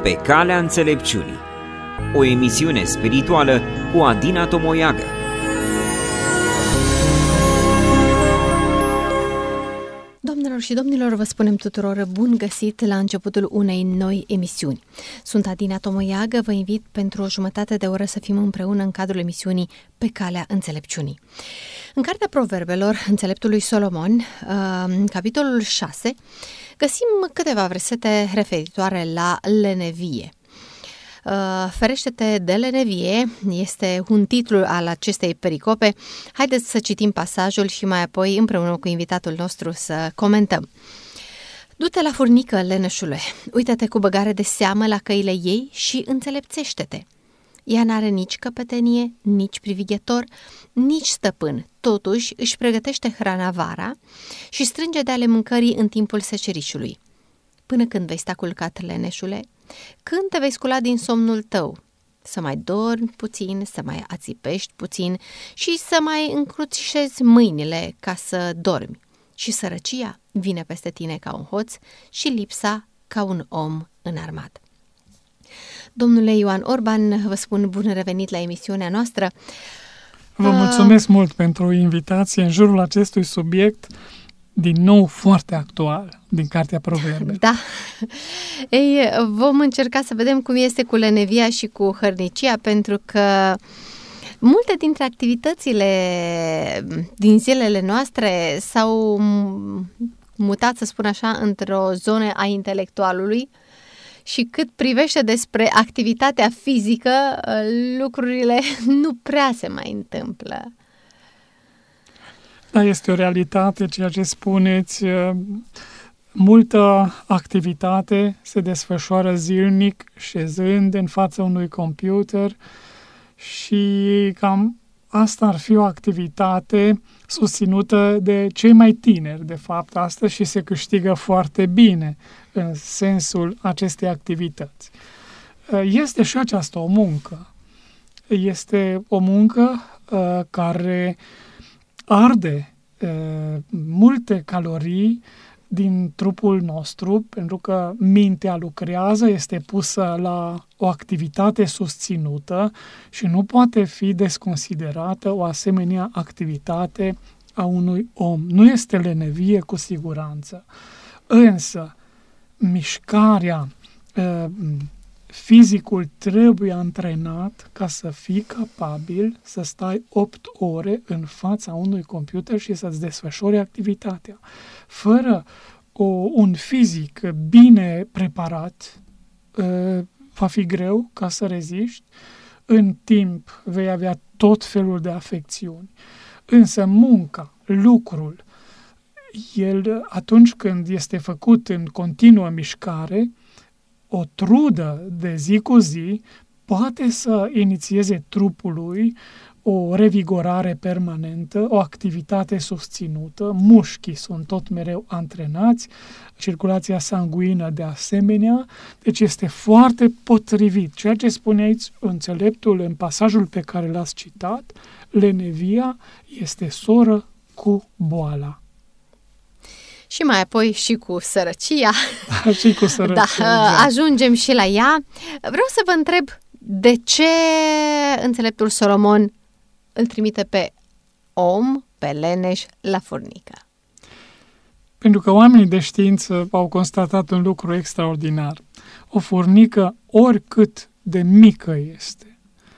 Pe calea înțelepciunii, o emisiune spirituală cu Adina Tomoiagă. Doamnelor și domnilor, vă spunem tuturor bun găsit la începutul unei noi emisiuni. Sunt Adina Tomoiagă, vă invit pentru o jumătate de oră să fim împreună în cadrul emisiunii Pe calea înțelepciunii. În Cartea Proverbelor Înțeleptului Solomon, capitolul 6, găsim câteva versete referitoare la lenevie. Ferește-te de lenevie este un titlu al acestei pericope. Haideți să citim pasajul și mai apoi împreună cu invitatul nostru să comentăm. Du-te la furnică, leneșule, uită-te cu băgare de seamă la căile ei și înțelepțește-te. Ea n-are nici căpetenie, nici privighetor, nici stăpân, totuși își pregătește hrana vara și strânge de ale mâncării în timpul secerișului. Până când vei sta culcat, leneșule? Când te vei scula din somnul tău? Să mai dormi puțin, să mai ațipești puțin și să mai încrucișezi mâinile ca să dormi. Și sărăcia vine peste tine ca un hoț și lipsa ca un om înarmat. Domnule Ioan Orban, vă spun bun revenit la emisiunea noastră. Vă mulțumesc mult pentru invitație în jurul acestui subiect, din nou foarte actual, din Cartea Proverbelor. Da. Ei, vom încerca să vedem cum este cu lenevia și cu hărnicia, pentru că multe dintre activitățile din zilele noastre s-au mutat, să spun așa, într-o zonă a intelectualului și cât privește despre activitatea fizică, lucrurile nu prea se mai întâmplă. Da, este o realitate, ceea ce spuneți. Multă activitate se desfășoară zilnic, șezând în fața unui computer și cam asta ar fi o activitate susținută de cei mai tineri, de fapt, astăzi și se câștigă foarte bine în sensul acestei activități. Este și aceasta o muncă. Este o muncă care arde multe calorii din trupul nostru, pentru că mintea lucrează, este pusă la o activitate susținută și nu poate fi desconsiderată o asemenea activitate a unui om. Nu este lenevie cu siguranță, însă mișcarea, fizicul trebuie antrenat ca să fii capabil să stai 8 ore în fața unui computer și să-ți desfășori activitatea. Fără un fizic bine preparat, va fi greu ca să reziști. În timp vei avea tot felul de afecțiuni. Însă munca, lucrul, el atunci când este făcut în continuă mișcare, o trudă de zi cu zi poate să inițieze trupului o revigorare permanentă, o activitate susținută, mușchii sunt tot mereu antrenați, circulația sanguină de asemenea, deci este foarte potrivit. Ceea ce spune aici înțeleptul în pasajul pe care l-ați citat, lenevia este soră cu boala. Și mai apoi și cu sărăcia. Și cu sărăcia. Da, ajungem și la ea. Vreau să vă întreb de ce înțeleptul Solomon îl trimite pe om, pe leneș, la furnică. Pentru că oamenii de știință au constatat un lucru extraordinar. O furnică, oricât de mică este,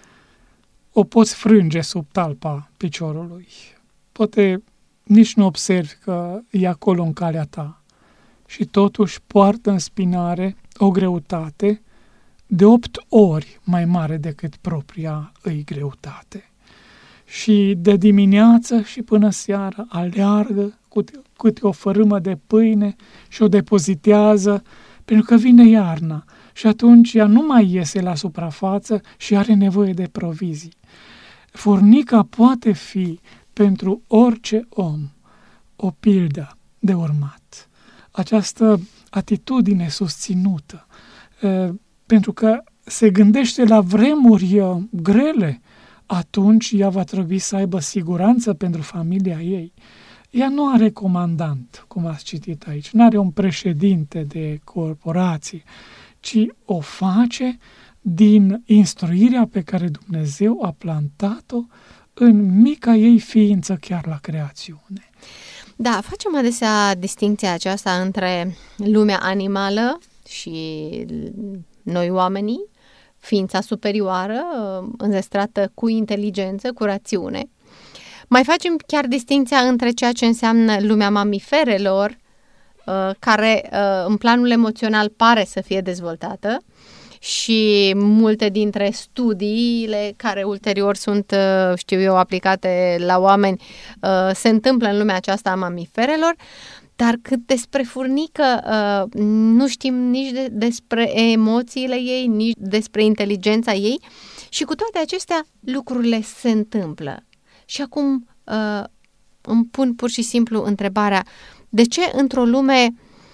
o poți frânge sub talpa piciorului. Poate nici nu observi că e acolo în calea ta și totuși poartă în spinare o greutate de 8 ori mai mare decât propria îi greutate. Și de dimineață și până seara aleargă câte o fărâmă de pâine și o depozitează, pentru că vine iarna și atunci ea nu mai iese la suprafață și are nevoie de provizii. Furnica poate fi pentru orice om o pildă de urmat. Această atitudine susținută, pentru că se gândește la vremuri grele, atunci ea va trebui să aibă siguranță pentru familia ei. Ea nu are comandant, cum ați citit aici, nu are un președinte de corporație, ci o face din instruirea pe care Dumnezeu a plantat-o în mica ei ființă chiar la creațiune. Da, facem adesea distincția aceasta între lumea animală și noi oamenii, ființa superioară, înzestrată cu inteligență, cu rațiune. Mai facem chiar distincția între ceea ce înseamnă lumea mamiferelor, care în planul emoțional pare să fie dezvoltată, și multe dintre studiile care ulterior sunt, aplicate la oameni, se întâmplă în lumea aceasta a mamiferelor, dar cât despre furnică nu știm nici despre emoțiile ei, nici despre inteligența ei, și cu toate acestea lucrurile se întâmplă. Și acum îmi pun pur și simplu întrebarea, de ce într-o lume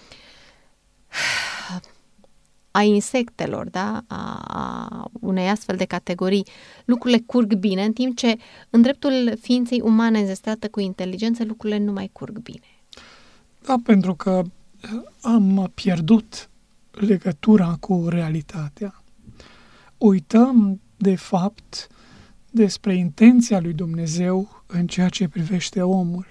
a insectelor, da? A unei astfel de categorii, lucrurile curg bine, în timp ce în dreptul ființei umane înzestrată cu inteligență, lucrurile nu mai curg bine? Da, pentru că am pierdut legătura cu realitatea. Uităm, de fapt, despre intenția lui Dumnezeu în ceea ce privește omul.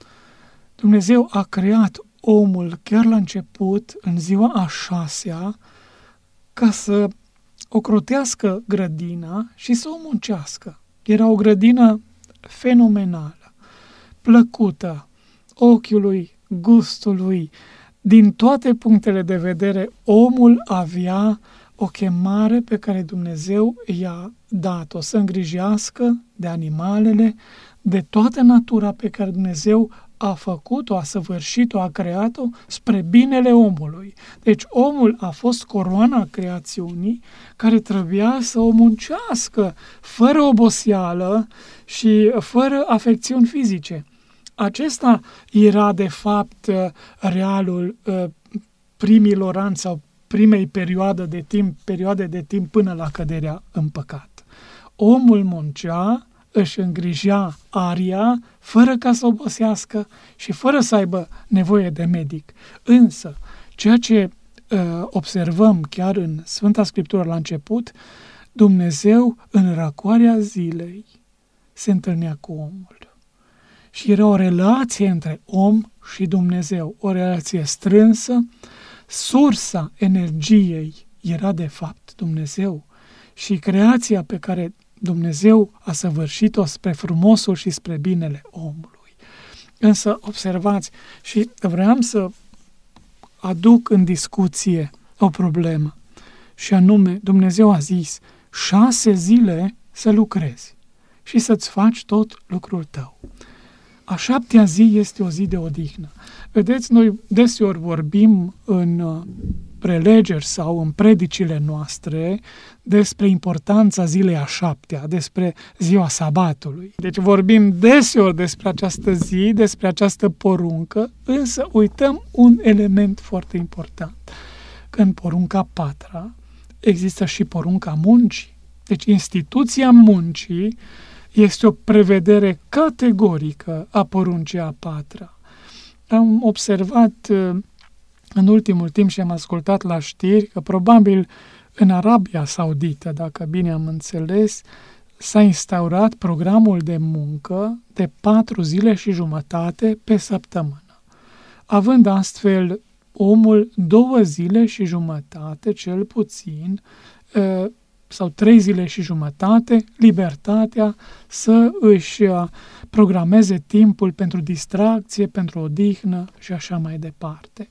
Dumnezeu a creat omul chiar la început, în ziua a 6-a, ca să ocrotească grădina și să o muncească. Era o grădină fenomenală, plăcută ochiului, gustului. Din toate punctele de vedere, omul avea o chemare pe care Dumnezeu i-a dat-o, să îngrijească de animalele, de toată natura pe care Dumnezeu a făcut-o, a săvârșit-o, a creat-o spre binele omului. Deci omul a fost coroana creațiunii care trebuia să o muncească fără oboseală și fără afecțiuni fizice. Acesta era, de fapt, realul primilor ani sau primei perioade de timp până la căderea în păcat. Omul muncea, își îngrijea aria, fără ca să obosească și fără să aibă nevoie de medic. Însă, ceea ce observăm chiar în Sfânta Scriptură la început, Dumnezeu în răcoarea zilei se întâlnea cu omul. Și era o relație între om și Dumnezeu, o relație strânsă. Sursa energiei era de fapt Dumnezeu și creația pe care Dumnezeu a săvârșit-o spre frumosul și spre binele omului. Însă, observați, și vreau să aduc în discuție o problemă, și anume, Dumnezeu a zis 6 zile să lucrezi și să-ți faci tot lucrul tău. A 7-a zi este o zi de odihnă. Vedeți, noi deseori vorbim în prelegeri sau în predicile noastre despre importanța zilei a 7-a, despre ziua sabatului. Deci vorbim deseori despre această zi, despre această poruncă, însă uităm un element foarte important. Că în porunca 4-a există și porunca muncii. Deci instituția muncii este o prevedere categorică a poruncii a 4-a. Am observat în ultimul timp și am ascultat la știri că probabil în Arabia Saudită, dacă bine am înțeles, s-a instaurat programul de muncă de 4 zile și jumătate pe săptămână, având astfel omul 2 zile și jumătate, cel puțin, sau 3 zile și jumătate, libertatea să își programeze timpul pentru distracție, pentru odihnă și așa mai departe.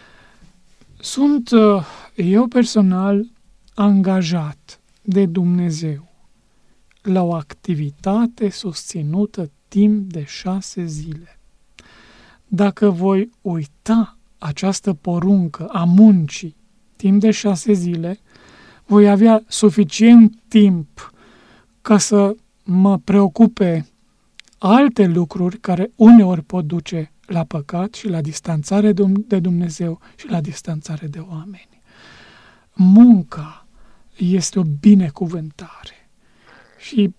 Sunt eu personal angajat de Dumnezeu la o activitate susținută timp de 6 zile. Dacă voi uita această poruncă a muncii timp de 6 zile, voi avea suficient timp ca să mă preocupe alte lucruri care uneori pot duce la păcat și la distanțare de Dumnezeu și la distanțare de oameni. Munca este o binecuvântare și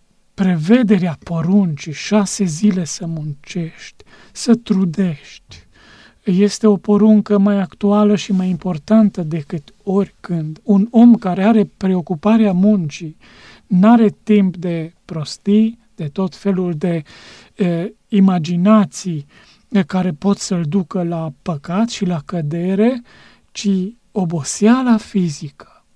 prevederea poruncii 6 zile să muncești, să trudești, este o poruncă mai actuală și mai importantă decât oricând. Un om care are preocuparea muncii, n-are timp de prostii, de tot felul de imaginații care pot să-l ducă la păcat și la cădere, ci oboseala fizică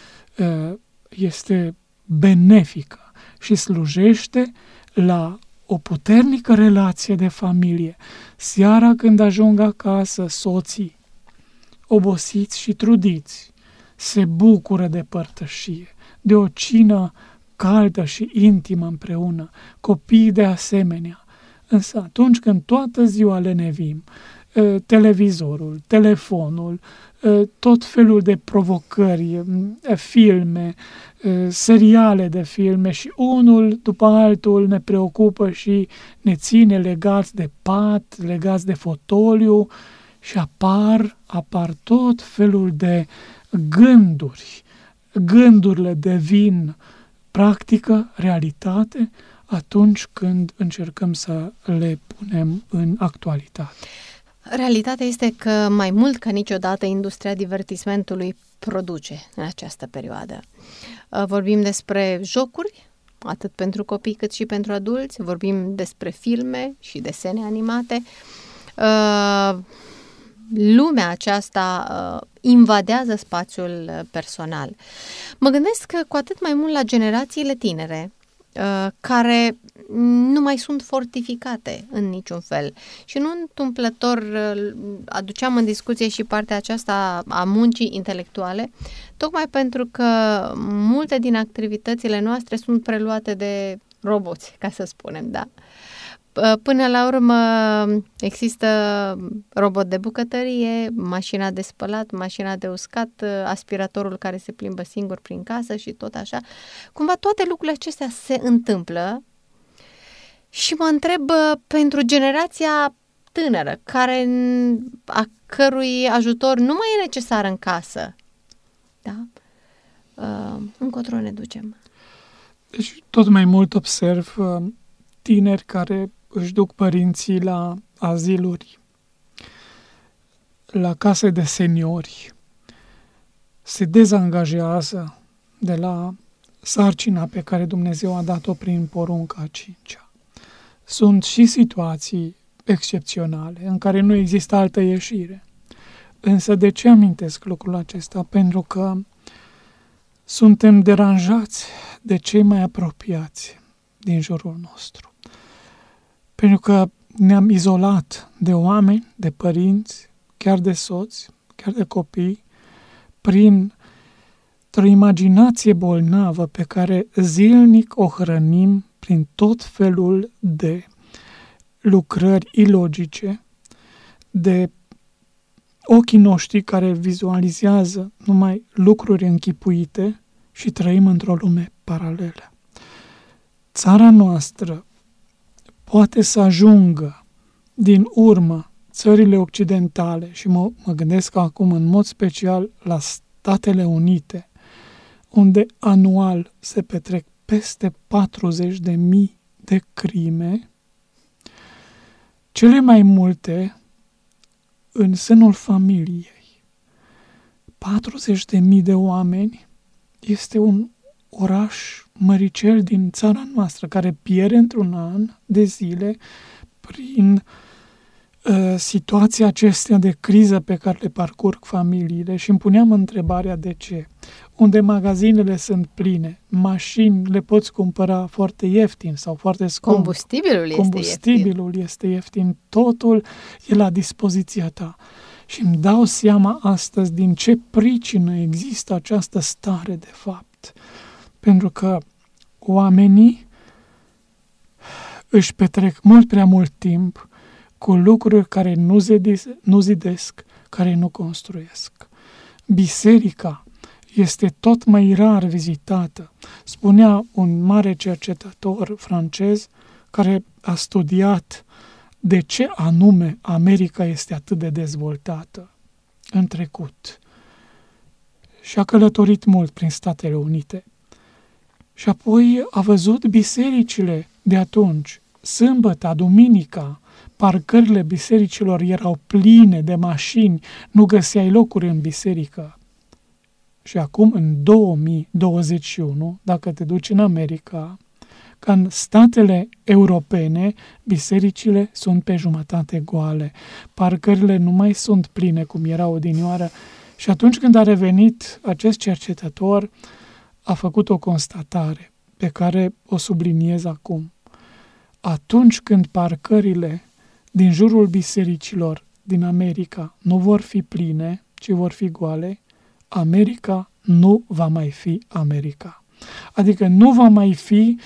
este benefică și slujește la o puternică relație de familie. Seara când ajung acasă, soții, obosiți și trudiți, se bucură de părtășie, de o cină caldă și intimă împreună, copiii de asemenea. Însă atunci când toată ziua lenevim, televizorul, telefonul, tot felul de provocări, filme, seriale de filme și unul după altul ne preocupă și ne ține legați de pat, legați de fotoliu și apar tot felul de gânduri. Gândurile devin practică, realitate, atunci când încercăm să le punem în actualitate. Realitatea este că mai mult ca niciodată industria divertismentului produce în această perioadă. Vorbim despre jocuri, atât pentru copii cât și pentru adulți, vorbim despre filme și desene animate. Lumea aceasta invadează spațiul personal. Mă gândesc că cu atât mai mult la generațiile tinere, care nu mai sunt fortificate în niciun fel. Și nu întâmplător aduceam în discuție și partea aceasta a muncii intelectuale, tocmai pentru că multe din activitățile noastre sunt preluate de roboți, ca să spunem, da. Până la urmă există robot de bucătărie, mașina de spălat, mașina de uscat, aspiratorul care se plimbă singur prin casă și tot așa. Cumva toate lucrurile acestea se întâmplă și mă întreb pentru generația tânără, a cărui ajutor nu mai e necesar în casă. Da? Încotro ne ducem. Deci tot mai mult observ tineri care își duc părinții la aziluri, la case de seniori, se dezangajează de la sarcina pe care Dumnezeu a dat-o prin porunca a 5-a. Sunt și situații excepționale în care nu există altă ieșire. Însă de ce amintesc lucrul acesta? Pentru că suntem deranjați de cei mai apropiați din jurul nostru. Pentru că ne-am izolat de oameni, de părinți, chiar de soți, chiar de copii, printr-o imaginație bolnavă pe care zilnic o hrănim prin tot felul de lucrări ilogice, de ochii noștri care vizualizează numai lucruri închipuite și trăim într-o lume paralelă. Țara noastră poate să ajungă din urmă țările occidentale și mă gândesc acum în mod special la Statele Unite, unde anual se petrec peste 40.000 de crime, cele mai multe în sânul familiei. 40.000 de oameni este un oraș măricel din țara noastră care pierde într-un an de zile prin situația acestea de criză pe care le parcurg familiile și îmi puneam întrebarea de ce. Unde magazinele sunt pline, mașini le poți cumpăra foarte ieftin sau foarte scump. Combustibilul este ieftin, totul e la dispoziția ta. Și îmi dau seama astăzi din ce pricină există această stare de fapt. Pentru că oamenii își petrec mult prea mult timp cu lucruri care nu zidesc, care nu construiesc. Biserica este tot mai rar vizitată. Spunea un mare cercetător francez care a studiat de ce anume America este atât de dezvoltată în trecut. Și a călătorit mult prin Statele Unite. Și apoi a văzut bisericile de atunci, sâmbăta, duminica, parcările bisericilor erau pline de mașini, nu găseai locuri în biserică. Și acum, în 2021, dacă te duci în America, ca în statele europene, bisericile sunt pe jumătate goale. Parcările nu mai sunt pline cum erau odinioară. Și atunci când a revenit acest cercetător, a făcut o constatare pe care o subliniez acum. Atunci când parcările din jurul bisericilor din America nu vor fi pline, ci vor fi goale, America nu va mai fi America. Adică nu va mai fi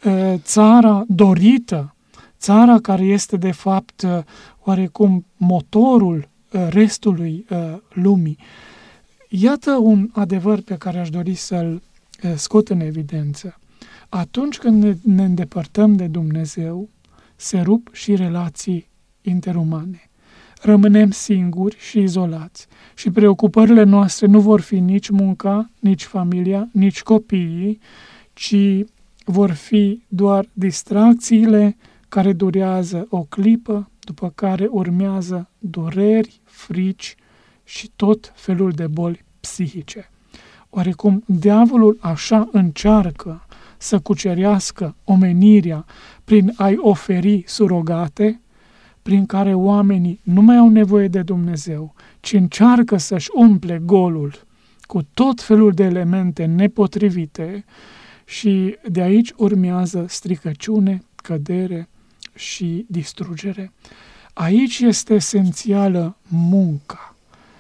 țara dorită, țara care este de fapt oarecum motorul restului lumii. Iată un adevăr pe care aș dori să-l scot în evidență. Atunci când ne îndepărtăm de Dumnezeu, se rup și relații interumane. Rămânem singuri și izolați și preocupările noastre nu vor fi nici munca, nici familia, nici copiii, ci vor fi doar distracțiile care durează o clipă, după care urmează dureri, frici și tot felul de boli psihice. Oarecum, diavolul așa încearcă să cucerească omenirea prin a-i oferi surogate, prin care oamenii nu mai au nevoie de Dumnezeu, ci încearcă să-și umple golul cu tot felul de elemente nepotrivite și de aici urmează stricăciune, cădere și distrugere. Aici este esențială munca.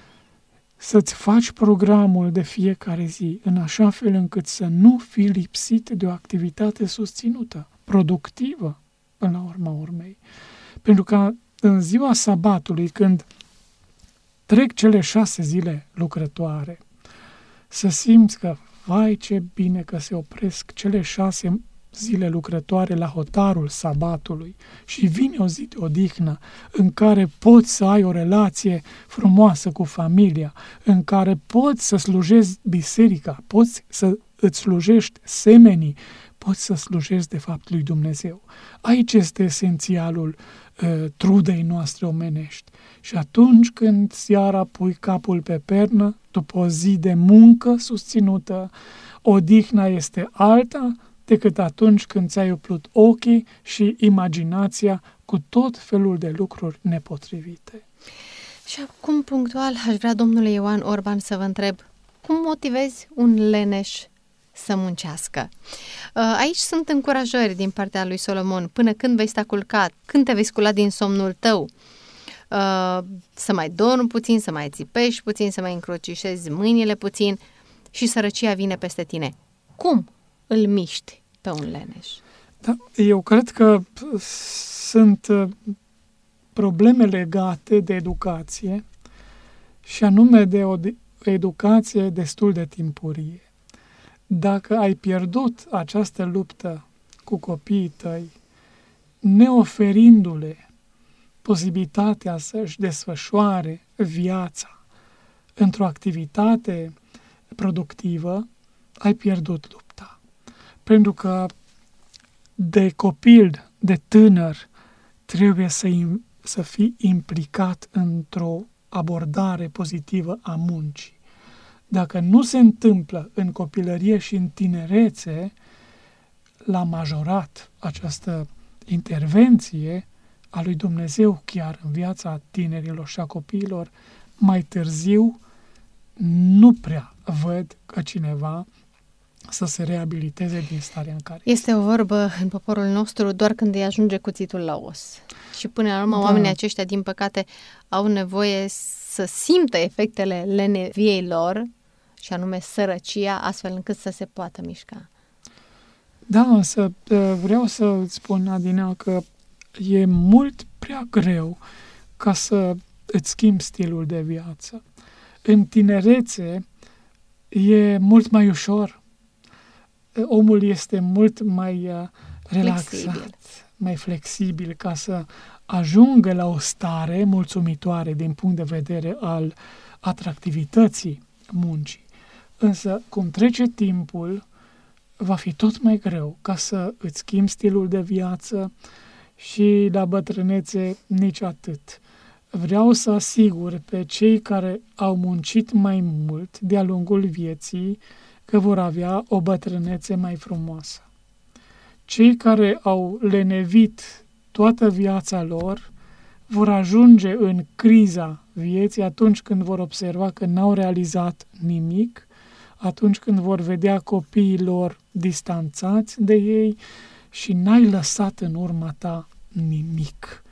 Să-ți faci programul de fiecare zi în așa fel încât să nu fii lipsit de o activitate susținută, productivă, până la urma urmei. Pentru că în ziua sabatului, când trec cele 6 zile lucrătoare, să simți că, vai ce bine că se opresc cele 6 zile lucrătoare la hotarul sabatului și vine o zi de odihnă în care poți să ai o relație frumoasă cu familia, în care poți să slujezi biserica, poți să îți slujești semenii, poți să slujești de fapt lui Dumnezeu. Aici este esențialul trudei noastre omenești. Și atunci când seara pui capul pe pernă, după o zi de muncă susținută, odihna este alta decât atunci când ți-ai umplut ochii și imaginația cu tot felul de lucruri nepotrivite. Și acum, punctual, aș vrea, domnule Ioan Orban, să vă întreb, cum motivezi un leneș să muncească? Aici sunt încurajări din partea lui Solomon. Până când vei sta culcat? Când te vei scula din somnul tău? Să mai dormi puțin, să mai țipești puțin, să mai încrucișezi mâinile puțin și sărăcia vine peste tine. Cum îl miști pe un leneș? Da, eu cred că sunt probleme legate de educație și anume de o educație destul de timpurie. Dacă ai pierdut această luptă cu copiii tăi, neoferindu-le posibilitatea să-și desfășoare viața într-o activitate productivă, ai pierdut lupta. Pentru că de copil, de tânăr, trebuie să fii implicat într-o abordare pozitivă a muncii. Dacă nu se întâmplă în copilărie și în tinerețe, la majorat această intervenție a lui Dumnezeu chiar în viața tinerilor și a copiilor, mai târziu nu prea văd ca cineva să se reabiliteze din starea în care este. O vorbă în poporul nostru, doar când îi ajunge cuțitul la os. Și până la urmă, oamenii aceștia, din păcate, au nevoie să simtă efectele leneviei lor, și anume sărăcia, astfel încât să se poată mișca. Da, însă vreau să îți spun, Adina, că e mult prea greu ca să îți schimbi stilul de viață. În tinerețe e mult mai ușor. Omul este mult mai relaxat, mai flexibil ca să ajungă la o stare mulțumitoare din punct de vedere al atractivității muncii. Însă, cum trece timpul, va fi tot mai greu ca să îți schimbi stilul de viață și la bătrânețe nici atât. Vreau să asigur pe cei care au muncit mai mult de-a lungul vieții că vor avea o bătrânețe mai frumoasă. Cei care au lenevit toată viața lor vor ajunge în criza vieții atunci când vor observa că n-au realizat nimic, atunci când vor vedea copiii lor distanțați de ei și n-ai lăsat în urma ta nimic.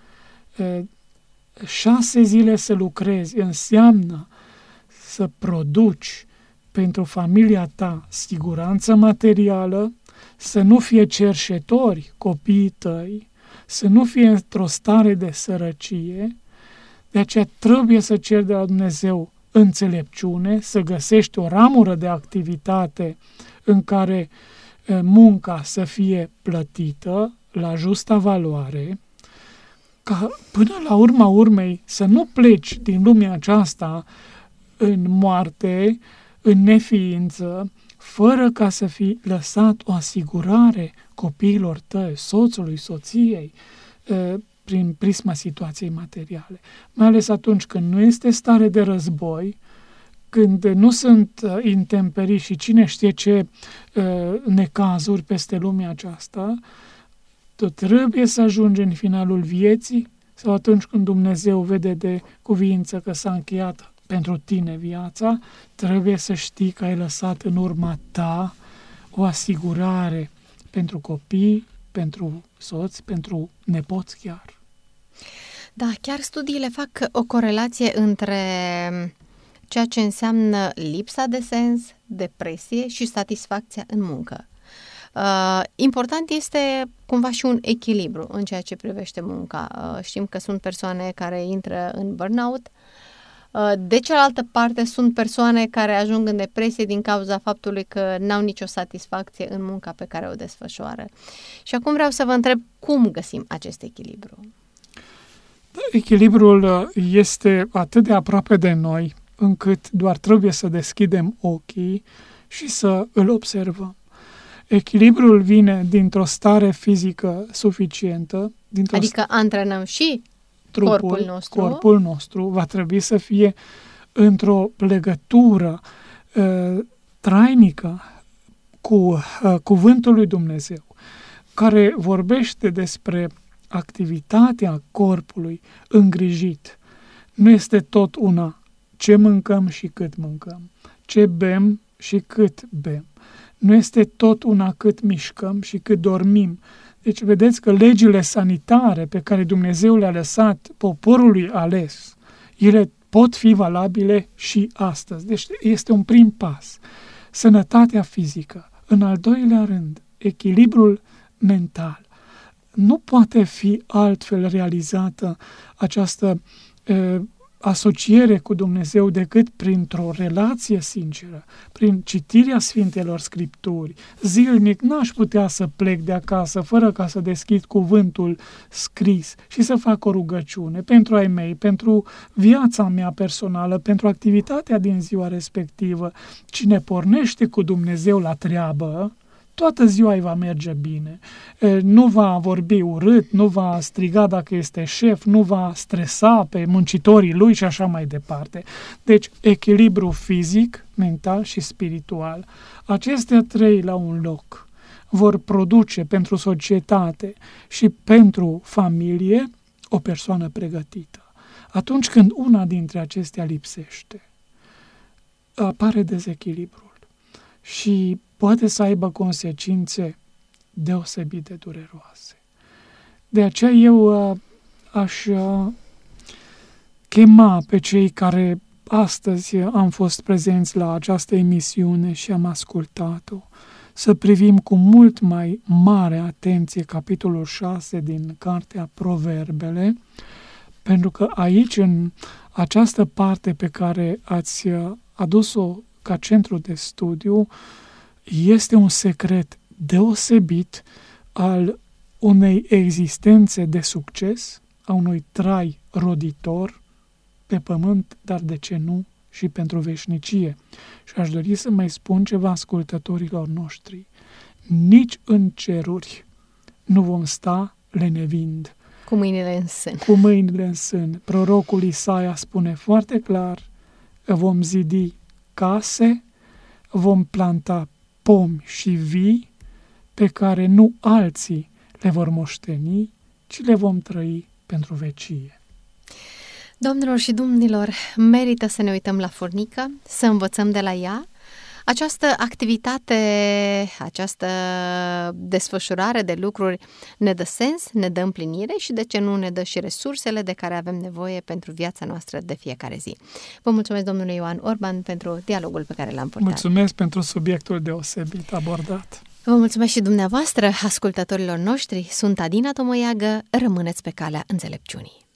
6 zile să lucrezi înseamnă să produci pentru familia ta siguranță materială, să nu fie cerșetori copiii tăi, să nu fie într-o stare de sărăcie. De aceea trebuie să ceri de la Dumnezeu înțelepciune, să găsești o ramură de activitate în care munca să fie plătită la justa valoare, ca până la urma urmei să nu pleci din lumea aceasta în moarte, în neființă, fără ca să fi lăsat o asigurare copiilor tăi, soțului, soției, prin prisma situației materiale. Mai ales atunci când nu este stare de război, când nu sunt intemperii și cine știe ce necazuri peste lumea aceasta, tu trebuie să ajungi în finalul vieții sau atunci când Dumnezeu vede de cuviință că s-a încheiat pentru tine viața, trebuie să știi că ai lăsat în urma ta o asigurare pentru copii, pentru soți, pentru nepoți chiar. Da, chiar studiile fac o corelație între ceea ce înseamnă lipsa de sens, depresie și satisfacția în muncă. Important este cumva și un echilibru în ceea ce privește munca. Știm că sunt persoane care intră în burnout. De cealaltă parte sunt persoane care ajung în depresie din cauza faptului că n-au nicio satisfacție în munca pe care o desfășoară. Și acum vreau să vă întreb cum găsim acest echilibru. Echilibrul este atât de aproape de noi încât doar trebuie să deschidem ochii și să îl observăm. Echilibrul vine dintr-o stare fizică suficientă, adică antrenăm și corpul nostru va trebui să fie într-o legătură trainică cu cuvântul lui Dumnezeu, care vorbește despre activitatea corpului îngrijit. Nu este tot una ce mâncăm și cât mâncăm, ce bem și cât bem. Nu este tot una cât mișcăm și cât dormim. Deci vedeți că legile sanitare pe care Dumnezeu le-a lăsat poporului ales, ele pot fi valabile și astăzi. Deci este un prim pas. Sănătatea fizică. În al doilea rând, echilibrul mental. Nu poate fi altfel realizată această asociere cu Dumnezeu decât printr-o relație sinceră, prin citirea Sfintelor Scripturi. Zilnic n-aș putea să plec de acasă fără ca să deschid cuvântul scris și să fac o rugăciune pentru ai mei, pentru viața mea personală, pentru activitatea din ziua respectivă. Cine pornește cu Dumnezeu la treabă, toată ziua îi va merge bine. Nu va vorbi urât, nu va striga dacă este șef, nu va stresa pe muncitorii lui și așa mai departe. Deci, echilibru fizic, mental și spiritual. Acestea 3 la un loc vor produce pentru societate și pentru familie o persoană pregătită. Atunci când una dintre acestea lipsește, apare dezechilibrul și poate să aibă consecințe deosebit de dureroase. De aceea eu aș chema pe cei care astăzi am fost prezenți la această emisiune și am ascultat-o, să privim cu mult mai mare atenție capitolul 6 din Cartea Proverbele, pentru că aici, în această parte pe care ați adus-o ca centru de studiu, este un secret deosebit al unei existențe de succes, a unui trai roditor pe pământ, dar de ce nu și pentru veșnicie. Și aș dori să mai spun ceva ascultătorilor noștri. Nici în ceruri nu vom sta lenevind Cu mâinile în sân. Cu mâinile în sân. Prorocul Isaia spune foarte clar: vom zidi case, vom planta pomi și vii pe care nu alții le vor moșteni, ci le vom trăi pentru vecie. Domnilor și domnilor, merită să ne uităm la furnică, să învățăm de la ea. Această activitate, această desfășurare de lucruri ne dă sens, ne dă împlinire și, de ce nu, ne dă și resursele de care avem nevoie pentru viața noastră de fiecare zi. Vă mulțumesc, domnule Ioan Orban, pentru dialogul pe care l-am purtat. Mulțumesc pentru subiectul deosebit abordat. Vă mulțumesc și dumneavoastră, ascultătorilor noștri. Sunt Adina Tomoiagă, rămâneți pe calea înțelepciunii.